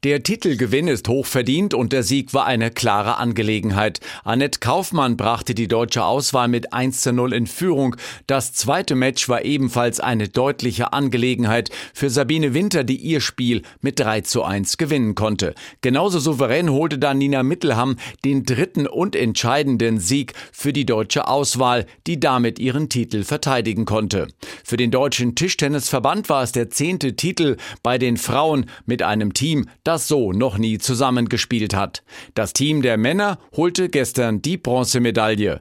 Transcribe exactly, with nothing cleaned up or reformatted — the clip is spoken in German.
Der Titelgewinn ist hochverdient und der Sieg war eine klare Angelegenheit. Annette Kaufmann brachte die deutsche Auswahl mit eins zu null in Führung. Das zweite Match war ebenfalls eine deutliche Angelegenheit für Sabine Winter, die ihr Spiel mit drei zu eins gewinnen konnte. Genauso souverän holte dann Nina Mittelham den dritten und entscheidenden Sieg für die deutsche Auswahl, die damit ihren Titel verteidigen konnte. Für den Deutschen Tischtennisverband war es der zehnte Titel bei den Frauen mit einem Team, das so noch nie zusammengespielt hat. Das Team der Männer holte gestern die Bronzemedaille.